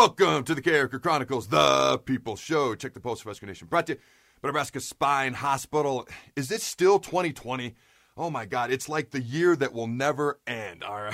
Welcome to the Character Chronicles, the People Show. Check the post for Husker Nation. Brought to you by Nebraska Spine Hospital. Is it still 2020? Oh my God, it's like the year that will never end. All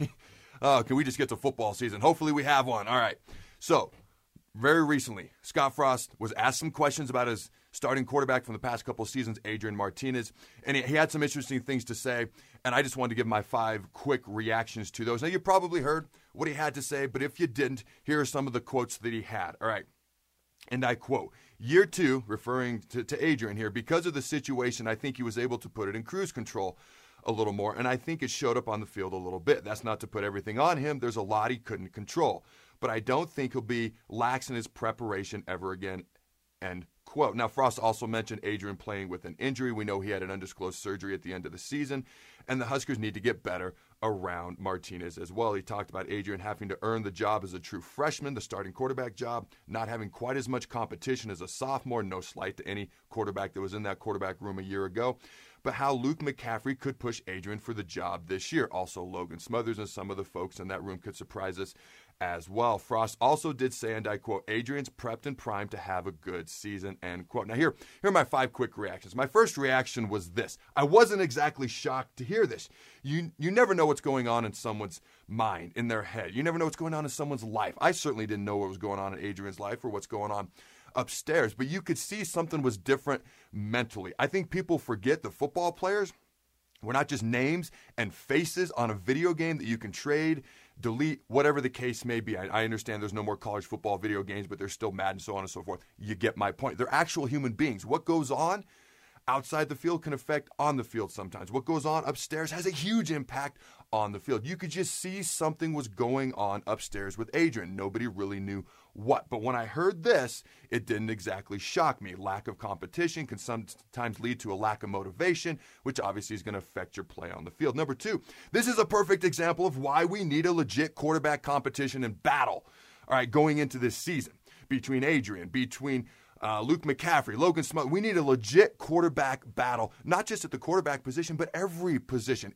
right. Can we just get to football season? Hopefully we have one. All right. So, very recently, Scott Frost was asked some questions about his starting quarterback from the past couple of seasons, Adrian Martinez, and he had some interesting things to say, and I just wanted to give my 5 quick reactions to those. Now, you probably heard what he had to say, but if you didn't, here are some of the quotes that he had. All right. And I quote, year 2, referring to Adrian here, because of the situation, I think he was able to put it in cruise control a little more, and I think it showed up on the field a little bit. That's not to put everything on him. There's a lot he couldn't control, but I don't think he'll be lax in his preparation ever again, end quote. Now, Frost also mentioned Adrian playing with an injury. We know he had an undisclosed surgery at the end of the season, and the Huskers need to get better around Martinez as well. He talked about Adrian having to earn the job as a true freshman, the starting quarterback job, not having quite as much competition as a sophomore. No slight to any quarterback that was in that quarterback room a year ago, but how Luke McCaffrey could push Adrian for the job this year. Also, Logan Smothers and some of the folks in that room could surprise us as well. Frost also did say, and I quote, Adrian's prepped and primed to have a good season, end quote. Now here are my 5 quick reactions. My first reaction was this. I wasn't exactly shocked to hear this. You never know what's going on in someone's mind, in their head. You never know what's going on in someone's life. I certainly didn't know what was going on in Adrian's life or what's going on upstairs, but you could see something was different mentally. I think people forget that football players, we're not just names and faces on a video game that you can trade, delete, whatever the case may be. I understand there's no more college football video games, but there's still Madden, so on and so forth. You get my point. They're actual human beings. What goes on outside the field can affect on the field sometimes. What goes on upstairs has a huge impact on the field. You could just see something was going on upstairs with Adrian. Nobody really knew what. But when I heard this, it didn't exactly shock me. Lack of competition can sometimes lead to a lack of motivation, which obviously is going to affect your play on the field. Number 2, this is a perfect example of why we need a legit quarterback competition and battle, all right, going into this season between Adrian, between Luke McCaffrey, Logan Smothers. We need a legit quarterback battle, not just at the quarterback position, but every position.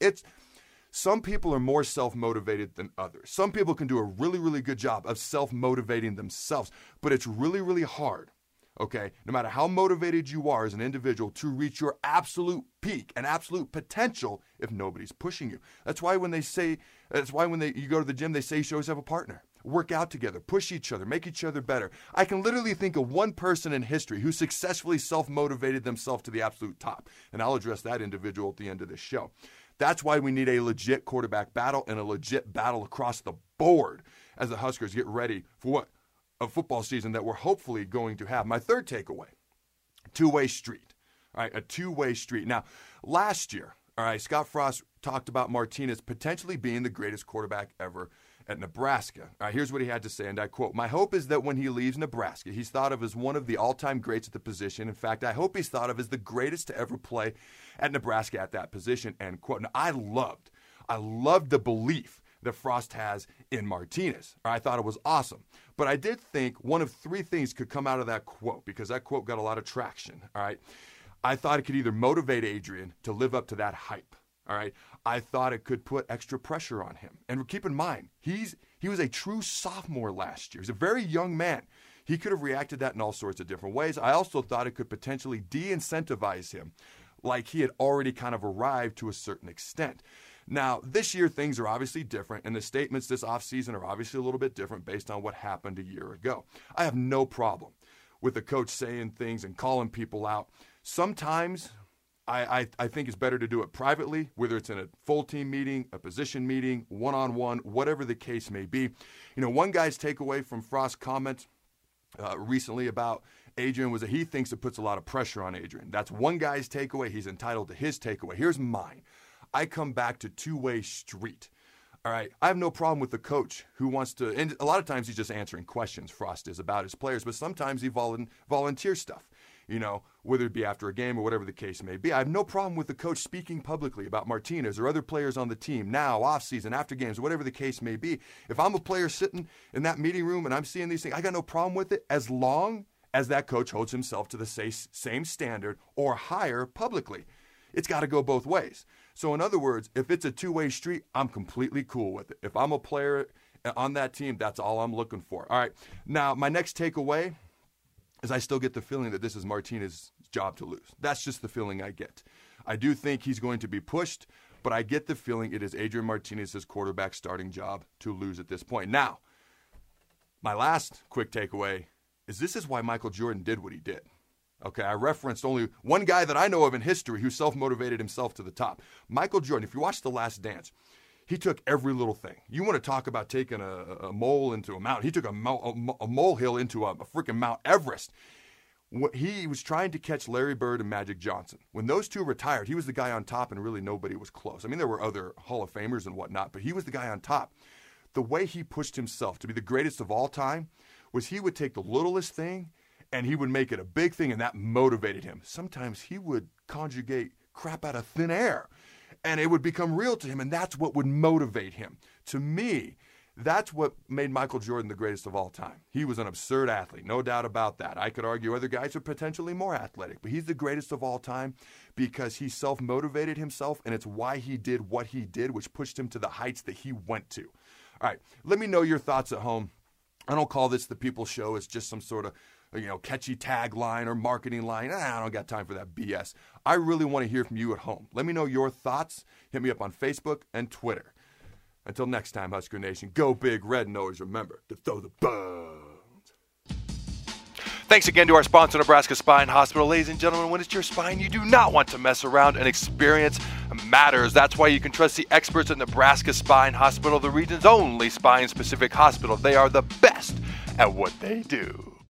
Some people are more self-motivated than others. Some people can do a really, really good job of self-motivating themselves, but it's really, really hard, okay, no matter how motivated you are as an individual, to reach your absolute peak and absolute potential if nobody's pushing you. That's why when you go to the gym, they say you should always have a partner. Work out together, push each other, make each other better. I can literally think of one person in history who successfully self-motivated themselves to the absolute top, and I'll address that individual at the end of this show. That's why we need a legit quarterback battle and a legit battle across the board as the Huskers get ready for a football season that we're hopefully going to have. My third takeaway, two-way street. All right, a two-way street. Now, last year, all right, Scott Frost talked about Martinez potentially being the greatest quarterback ever at Nebraska. All right, here's what he had to say, and I quote, "My hope is that when he leaves Nebraska, he's thought of as one of the all-time greats at the position. In fact, I hope he's thought of as the greatest to ever play at Nebraska at that position," end quote. Now, I loved the belief that Frost has in Martinez. I thought it was awesome. But I did think one of 3 things could come out of that quote, because that quote got a lot of traction, all right? I thought it could either motivate Adrian to live up to that hype, all right? I thought it could put extra pressure on him. And keep in mind, he was a true sophomore last year. He's a very young man. He could have reacted that in all sorts of different ways. I also thought it could potentially de-incentivize him, like he had already kind of arrived to a certain extent. Now, this year, things are obviously different, and the statements this offseason are obviously a little bit different based on what happened a year ago. I have no problem with the coach saying things and calling people out. Sometimes I think it's better to do it privately, whether it's in a full team meeting, a position meeting, one-on-one, whatever the case may be. You know, one guy's takeaway from Frost's comment recently about Adrian was that he thinks it puts a lot of pressure on Adrian. That's one guy's takeaway. He's entitled to his takeaway. Here's mine. I come back to two-way street. All right, I have no problem with the coach who wants to, and a lot of times he's just answering questions, Frost is, about his players, but sometimes he volunteers stuff, you know, whether it be after a game or whatever the case may be. I have no problem with the coach speaking publicly about Martinez or other players on the team now, off-season, after games, whatever the case may be. If I'm a player sitting in that meeting room and I'm seeing these things, I got no problem with it as long as that coach holds himself to the same standard or higher publicly. It's got to go both ways. So in other words, if it's a two-way street, I'm completely cool with it. If I'm a player on that team, that's all I'm looking for. All right. Now, my next takeaway is I still get the feeling that this is Martinez's job to lose. That's just the feeling I get. I do think he's going to be pushed, but I get the feeling it is Adrian Martinez's quarterback starting job to lose at this point. Now, my last quick takeaway is this is why Michael Jordan did what he did. Okay, I referenced only one guy that I know of in history who self-motivated himself to the top. Michael Jordan, if you watch The Last Dance, he took every little thing. You want to talk about taking a mole into a mountain. He took a molehill into a freaking Mount Everest. He was trying to catch Larry Bird and Magic Johnson. When those two retired, he was the guy on top and really nobody was close. I mean, there were other Hall of Famers and whatnot, but he was the guy on top. The way he pushed himself to be the greatest of all time was he would take the littlest thing and he would make it a big thing, and that motivated him. Sometimes he would conjugate crap out of thin air, and it would become real to him, and that's what would motivate him. To me, that's what made Michael Jordan the greatest of all time. He was an absurd athlete, no doubt about that. I could argue other guys are potentially more athletic, but he's the greatest of all time because he self-motivated himself, and it's why he did what he did, which pushed him to the heights that he went to. All right, let me know your thoughts at home. I don't call this the People's Show. It's just some sort of catchy tagline or marketing line. I don't got time for that BS. I really want to hear from you at home. Let me know your thoughts. Hit me up on Facebook and Twitter. Until next time, Husker Nation, go big red and always remember to throw the bones. Thanks again to our sponsor, Nebraska Spine Hospital. Ladies and gentlemen, when it's your spine, you do not want to mess around, and experience matters. That's why you can trust the experts at Nebraska Spine Hospital, the region's only spine-specific hospital. They are the best at what they do.